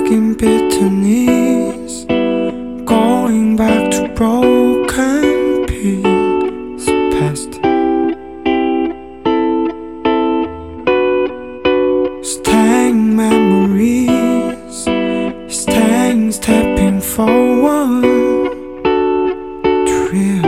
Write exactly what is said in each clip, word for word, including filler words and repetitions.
in bitterness, going back to broken pieces past. Staying memories, staying stepping forward to real.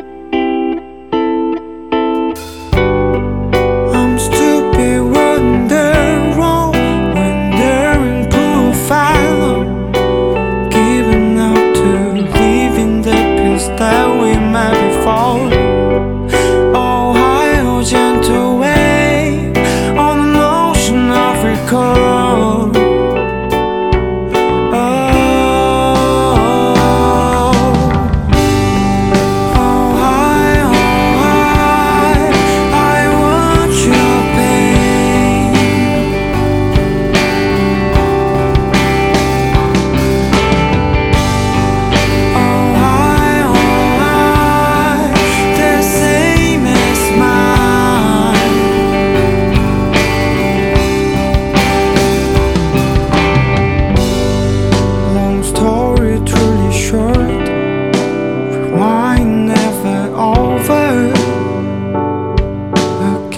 I'm stupid, wondering wrong, wondering profile, giving up to living the peace that we might be falling. Oh, how gentle wave on an ocean of recall.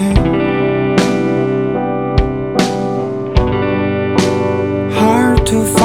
To